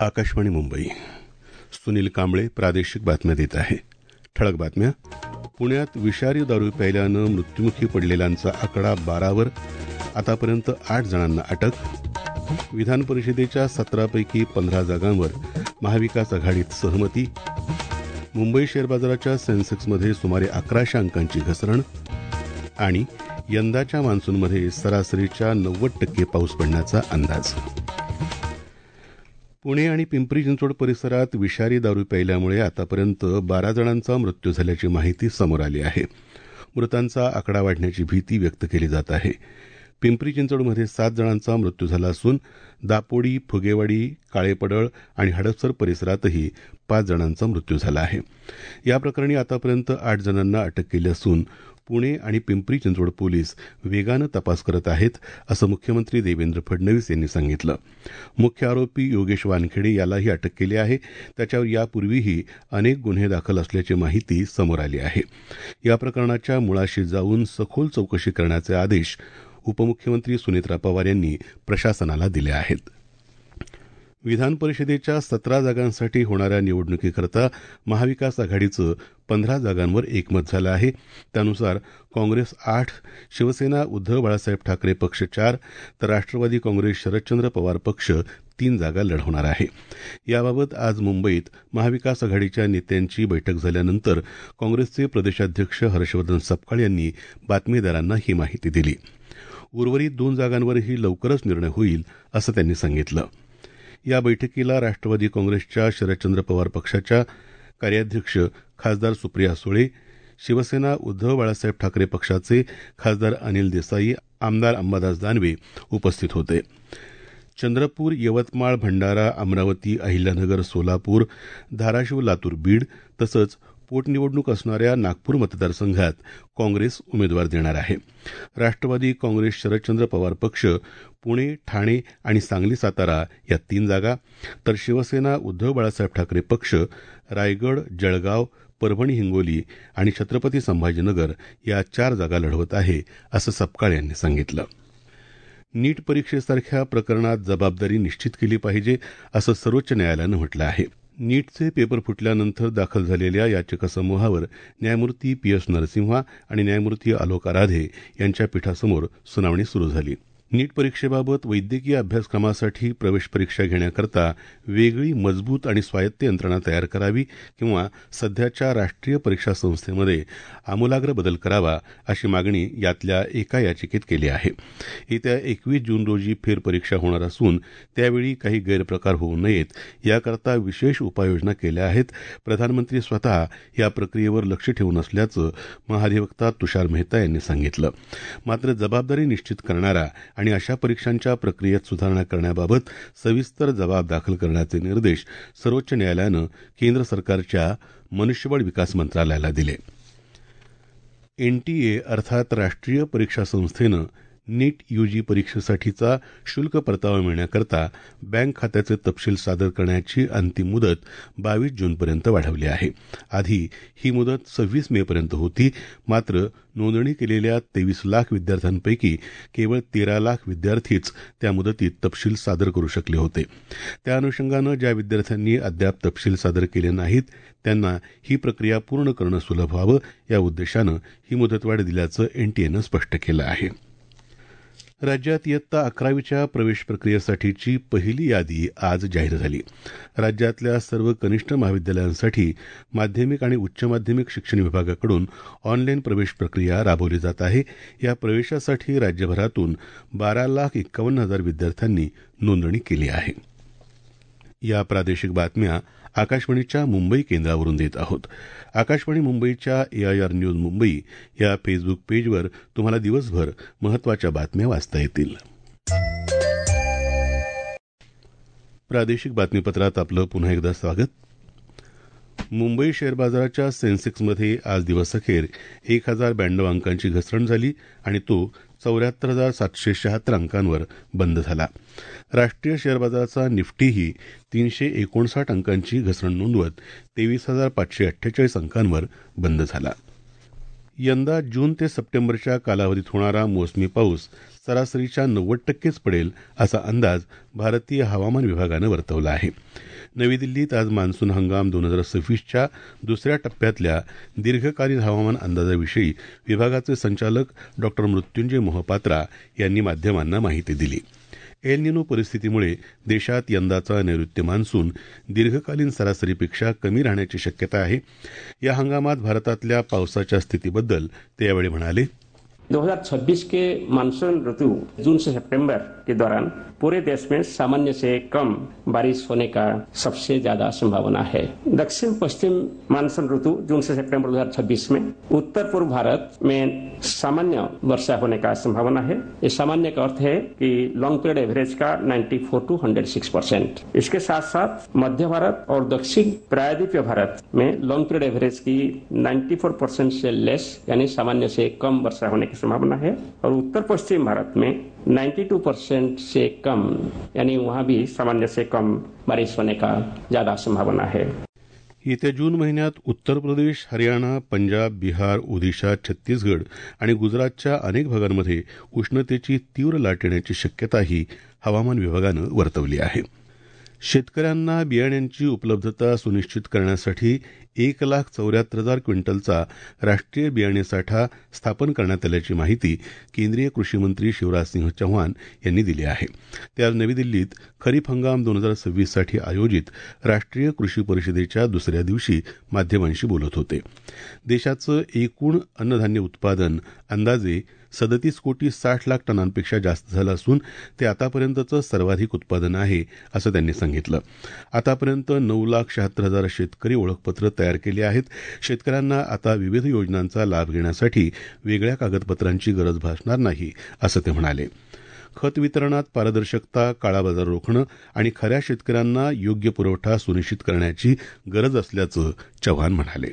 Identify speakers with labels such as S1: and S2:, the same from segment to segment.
S1: आकाशवाणी मुंबई. सुनील कांबळे प्रादेशिक बातम्या देत आहे. ठळक बातम्या. पुण्यात विषारी दारू प्यायल्यानं मृत्युमुखी पडलेल्यांचा आकडा 12वर. आतापर्यंत 8 जणांना अटक. विधान परिषदेच्या 17 पैकी 15 जागांवर महाविकास आघाडीत सहमती. मुंबई शेअर बाजाराच्या सेन्सेक्समध्ये सुमारे 1100 अंकांची घसरण. आणि यंदाच्या मान्सूनमध्ये सरासरीच्या 90% पाऊस पडण्याचा अंदाज. पुणे आणि पिंपरी चिंचवड परिसरात विषारी दारू प्यायल्यामुळे आतापर्यंत 12 जणांचा मृत्यू झाल्याची माहिती समोर आली आहे. मृतांचा आकडा वाढण्याची भीती व्यक्त केली जात आहे. पिंपरी चिंचवडमध्ये 7 जणांचा मृत्यू झाला असून दापोडी, फुगेवाडी, काळेपडळ आणि हडपसर परिसरातही 5 जणांचा मृत्यू झाला आहे. या प्रकरणी आतापर्यंत 8 जणांना अटक केली असून पुणे आणि पिंपरी चिंचवड पोलीस वेगानं तपास करत आहेत, असं मुख्यमंत्री देवेंद्र फडणवीस यांनी सांगितलं. मुख्य आरोपी योगेश वानखेडे यालाही अटक केली आहे. त्याच्यावर यापूर्वीही अनेक गुन्हे दाखल असल्याची माहिती समोर आली आहे. या प्रकरणाच्या मुळाशी जाऊन सखोल चौकशी करण्याचे आदेश उपमुख्यमंत्री सुनेत्रा पवार यांनी प्रशासनाला दिले आहेत. विधान परिषदेच्या 17 जागांसाठी होणाऱ्या निवडणुकीकरता महाविकास आघाडीचं 15 जागांवर एकमत झालं आहे. त्यानुसार काँग्रेस 8, शिवसेना उद्धव बाळासाहेब ठाकरे पक्ष 4, तर राष्ट्रवादी काँग्रेस शरदचंद्र पवार पक्ष 3 जागा लढवणार आहे. याबाबत आज मुंबईत महाविकास आघाडीच्या नेत्यांची बैठक झाल्यानंतर काँग्रेसचे प्रदेशाध्यक्ष हर्षवर्धन सपकाळ यांनी बातमीदारांना ही माहिती दिली. उर्वरित 2 जागांवरही लवकरच निर्णय होईल, असं त्यांनी सांगितलं. या बैठकीला राष्ट्रवादी काँग्रेसच्या शरदचंद्र पवार पक्षाच्या कार्याध्यक्ष खासदार सुप्रिया सुळे, शिवसेना उद्धव बाळासाहेब ठाकरे पक्षाचे खासदार अनिल देसाई, आमदार अंबादास दानवे उपस्थित होते. चंद्रपूर, यवतमाळ, भंडारा, अमरावती, अहिल्यानगर, सोलापूर, धाराशिव, लातूर, बीड तसंच पोटनिवडणूक असणाऱ्या नागपूर मतदारसंघात काँग्रेस उमेदवार देणार आहे. राष्ट्रवादी काँग्रेस शरदचंद्र पवार पक्ष पुणे, ठाणे आणि सांगली, सातारा या 3 जागा, तर शिवसेना उद्धव बाळासाहेब ठाकरे पक्ष रायगड, जळगाव, परभणी, हिंगोली आणि छत्रपती संभाजीनगर या 4 जागा लढवत आहे, असं सपकाळ यांनी सांगितलं. नीट परीक्षेसारख्या प्रकरणात जबाबदारी निश्चित केली पाहिजे, असं सर्वोच्च न्यायालयानं म्हटलं आहे. नीटचे पेपर फुटल्यानंतर दाखल झालेल्या याचिकासमूहावर न्यायमूर्ती पी.एस. नरसिम्हा आणि न्यायमूर्ती आलोक आराधे यांच्या पीठासमोर सुनावणी सुरू झाली. नीट परीक्षेबाबत वैद्यकीय अभ्यासक्रमासाठी प्रवेश परीक्षा घेण्याकरता वेगळी मजबूत आणि स्वायत्त यंत्रणा तयार करावी किंवा सध्याच्या राष्ट्रीय परीक्षा संस्थेमध्ये आमूलाग्र बदल करावा, अशी मागणी यातल्या एका याचिकेत केली आहे. येत्या 21 जून रोजी फेरपरीक्षा होणार असून त्यावेळी काही गैरप्रकार होऊ नयेत याकरता विशेष उपाययोजना केल्या आहेत. प्रधानमंत्री स्वतः या प्रक्रियेवर लक्ष ठेवून असल्याचं महाधिवक्ता तुषार मेहता यांनी सांगितलं. मात्र जबाबदारी निश्चित करणारा आणि अशा परीक्षांच्या प्रक्रियेत सुधारणा करण्याबाबत सविस्तर जबाब दाखल करण्याचे निर्देश सर्वोच्च न्यायालयानं केंद्र सरकारच्या मनुष्यबळ विकास मंत्रालयाला दिले. एनटीए अर्थात राष्ट्रीय परीक्षा संस्थेनं नीट यूजी परीक्षेसाठीचा शुल्क परतावा मिळण्याकरता बँक खात्याचे तपशील सादर करण्याची अंतिम मुदत 22 जूनपर्यंत वाढवली आहे. आधी ही मुदत 26 मेपर्यंत होती. मात्र नोंदणी केलेल्या 23 लाख विद्यार्थ्यांपैकी केवळ 13 लाख विद्यार्थीच त्या मुदतीत तपशील सादर करू शकले होते. त्या अनुषंगानं ज्या विद्यार्थ्यांनी अद्याप तपशील सादर केले नाहीत त्यांना ही प्रक्रिया पूर्ण करणं सुलभ व्हावं या उद्देशानं ही मुदतवाढ दिल्याचं एनटीएनं स्पष्ट केलं आहे. राज्यात इयत्ता 11वीच्या प्रवेश प्रक्रियेसाठीची पहिली यादी आज जाहीर झाली. राज्यातल्या सर्व कनिष्ठ महाविद्यालयांसाठी माध्यमिक आणि उच्च माध्यमिक शिक्षण विभागाकडून ऑनलाईन प्रवेश प्रक्रिया राबवली जात आहे. या प्रवेशासाठी राज्यभरातून 12,51,000 विद्यार्थ्यांनी नोंदणी केली आहे. या प्रादेशिक बातम्या आकाशवाणीच्या मुंबई केंद्रावरून देत आहोत. आकाशवाणी मुंबईच्या एआयआर न्यूज मुंबई या फेसबुक पेजवर तुम्हाला दिवसभर महत्त्वाच्या बातम्या वाचता येतील. प्रादेशिक बातमीपत्रात आपलं पुन्हा एकदा स्वागत. मुंबई शेअर बाजाराच्या सेन्सेक्समध्ये आज दिवसअखेर 1,092 अंकांची घसरण झाली आणि तो 74,776 अंकांवर बंद झाला. राष्ट्रीय शेअर बाजाराचा निफ्टीही 359 अंकांची घसरण नोंदवत 23,548 अंकांवर बंद झाला. यंदा जून ते सप्टेंबरच्या कालावधीत होणारा मोसमी पाऊस सरासरीच्या 90%च पडेल असा अंदाज भारतीय हवामान विभागानं वर्तवला आहे. नवी दिल्लीत आज मान्सून हंगाम 2026च्या दुसऱ्या टप्प्यातल्या दीर्घकालीन हवामान अंदाजाविषयी विभागाचे संचालक डॉ मृत्युंजय मोहपात्रा यांनी माध्यमांना माहिती दिली. एल निनो परिस्थितीमुळे देशात यंदाचा नैऋत्य मान्सून दीर्घकालीन सरासरीपेक्षा कमी राहण्याची शक्यता आहे. या हंगामात भारतातल्या पावसाच्या स्थितीबद्दल ते यावेळी म्हणाले.
S2: 2026 के मानसून ऋतु जून से सितंबर के दौरान पूरे देश में सामान्य से कम बारिश होने का सबसे ज्यादा संभावना है. दक्षिण पश्चिम मानसून ऋतु जून से सितंबर 2026 में उत्तर पूर्व भारत में सामान्य वर्षा होने का संभावना है. इस सामान्य का अर्थ है कि लॉन्ग पीरियड एवरेज का 94 to 106%. इसके साथ साथ मध्य भारत और दक्षिण प्रायद्वीपीय भारत में लॉन्ग पीरियड एवरेज की 94% से लेस यानी सामान्य से कम वर्षा होने की संभावना है. और उत्तर पश्चिम भारत में 92% से कम यानी वहां भी सामान्य से कम बारिश होने का ज्यादा संभावना है.
S1: येत्या जून महिन्यात उत्तर प्रदेश, हरियाणा, पंजाब, बिहार, ओदिशा, छत्तीसगड आणि गुजरातच्या अनेक भागांमध्ये उष्णतेची तीव्र लाट येण्याची शक्यताही हवामान विभागानं वर्तवली आहे. शेतकऱ्यांना बियाण्यांची उपलब्धता सुनिश्चित करण्यासाठी 1,74,000 क्विंटलचा राष्ट्रीय बियाणे साठा स्थापन करण्यात आल्याची माहिती केंद्रीय कृषी मंत्री शिवराज सिंह चौहान यांनी दिली आहे. ते आज नवी दिल्लीत खरीप हंगाम 2026 साठी आयोजित राष्ट्रीय कृषी परिषदेच्या दुसऱ्या दिवशी माध्यमांशी बोलत होते. देशाचं एकूण अन्नधान्य उत्पादन अंदाजे 37 कोटी 60 लाख टनांपेक्षा जास्त झालं असून ते आतापर्यंतचं सर्वाधिक उत्पादन आहे असं त्यांनी सांगितलं. आतापर्यंत 9,76,000 शेतकरी ओळखपत्र तयार केली आहेत. शेतकऱ्यांना आता विविध योजनांचा लाभ घेण्यासाठी वेगळ्या कागदपत्रांची गरज भासणार नाही असं ते म्हणाले. खत वितरणात पारदर्शकता, काळाबाजार रोखणं आणि खऱ्या शेतकऱ्यांना योग्य पुरवठा सुनिश्चित करण्याची गरज असल्याचं चव्हाण म्हणाले.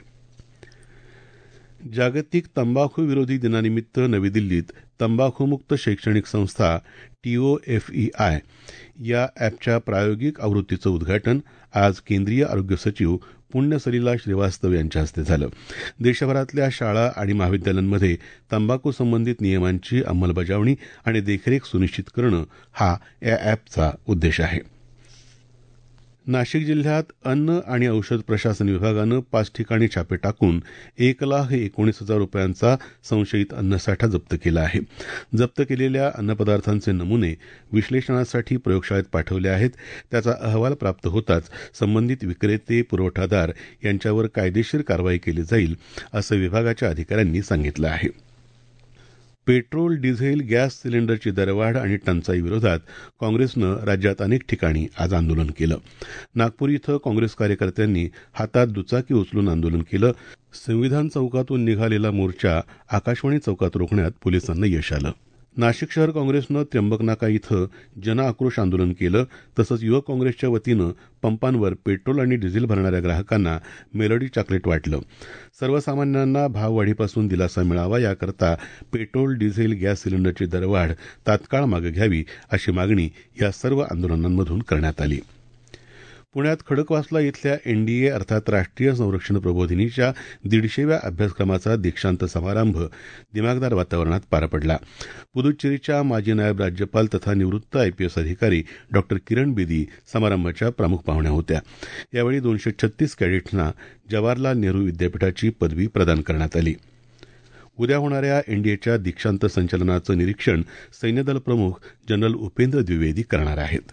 S1: जागतिक तंबाखू विरोधी दिनानिमित्त नवी दिल्लीत तंबाखूमुक्त शैक्षणिक संस्था TOFEI या ॲपच्या प्रायोगिक आवृत्तीचं उद्घाटन आज केंद्रीय आरोग्य सचिव पुण्य सलिला श्रीवास्तव यांच्या हस्ते झालं. देशभरातल्या शाळा आणि महाविद्यालयांमध्ये तंबाखू संबंधित नियमांची अंमलबजावणी आणि देखरेख सुनिश्चित करणं हा या ॲपचा उद्देश आहे. नाशिक जिल्ह्यात अन्न आणि औषध प्रशासन विभागानं 5 ठिकाणी छापे टाकून 1,19,000 रुपयांचा संशयित अन्नसाठा जप्त केला आहे. जप्त केलेल्या अन्नपदार्थांचे नमुने विश्लेषणासाठी प्रयोगशाळेत पाठवले आहेत. त्याचा अहवाल प्राप्त होताच संबंधित विक्रेते, पुरवठादार यांच्यावर कायदेशीर कारवाई केली जाईल असं विभागाच्या अधिकाऱ्यांनी सांगितलं आहे. पेट्रोल, डिझेल, गॅस सिलेंडरची दरवाढ आणि टंचाई विरोधात काँग्रेसनं राज्यात अनेक ठिकाणी आज आंदोलन केलं. नागपूर इथं काँग्रेस कार्यकर्त्यांनी हातात दुचाकी उचलून आंदोलन केलं. संविधान चौकातून निघालेला मोर्चा आकाशवाणी चौकात रोखण्यात पोलिसांना यश आलं. नाशिक शहर काँग्रेसनं त्र्यंबकनाका इथं जनआक्रोश आंदोलन केलं. तसंच युवक काँग्रेसच्या वतीनं पंपांवर पेट्रोल आणि डिझेल भरणाऱ्या ग्राहकांना मेलडी चॉकलेट वाटलं. सर्वसामान्यांना भाववाढीपासून दिलासा मिळावा याकरता पेट्रोल, डिझेल, गॅस सिलेंडरची दरवाढ तात्काळ मागे घ्यावी अशी मागणी या सर्व आंदोलनांमधून करण्यात आली. पुण्यात खडकवासला इथल्या NDA अर्थात राष्ट्रीय संरक्षण प्रबोधिनीच्या 150व्या अभ्यासक्रमाचा दीक्षांत समारंभ दिमागदार वातावरणात पार पडला. पुदुच्चेरीच्या माजी नायब राज्यपाल तथा निवृत्त IPS अधिकारी डॉ किरण बेदी समारंभाच्या प्रमुख पाहुण्या होत्या. यावेळी 236 कॅडेट्सना जवाहरलाल नेहरू विद्यापीठाची पदवी प्रदान करण्यात आली. उद्या होणाऱ्या NDAच्या दीक्षांत संचलनाचं निरीक्षण सैन्यदल प्रमुख जनरल उपेंद्र द्विवेदी करणार आहेत.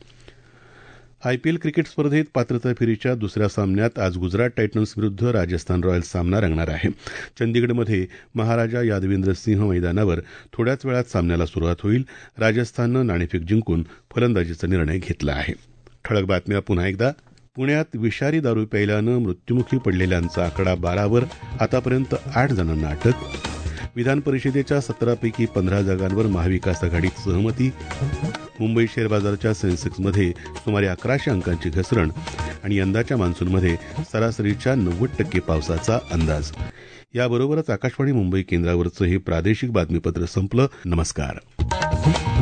S1: IPL क्रिकेट स्पर्धेत पात्रता फेरीच्या दुसऱ्या सामन्यात आज गुजरात टायटन्स विरुद्ध राजस्थान रॉयल्स सामना रंगणार आहे. चंदीगडमध्ये महाराजा यादवेंद्र सिंह मैदानावर थोड्याच वेळात सामन्याला सुरुवात होईल. राजस्थाननं नाणेफेक जिंकून फलंदाजीचा निर्णय घेतला आहे. ठळक बातम्या पुन्हा एकदा. पुण्यात विषारी दारू प्यायल्यानं मृत्युमुखी पडलेल्यांचा आकडा 12वर. आतापर्यंत 8 जणांना अटक. विधान परिषदेच्या 17 पैकी 15 जागांवर महाविकास आघाडीत सहमती. मुंबई शेअर बाजाराच्या सेन्सेक्समध्ये सुमारे 1100 अंकांची घसरण आणि यंदाच्या मान्सूनमध्ये सरासरीच्या 90% पावसाचा अंदाज. याबरोबरच आकाशवाणी मुंबई केंद्रावरचं हे प्रादेशिक बातमीपत्र संपलं. नमस्कार.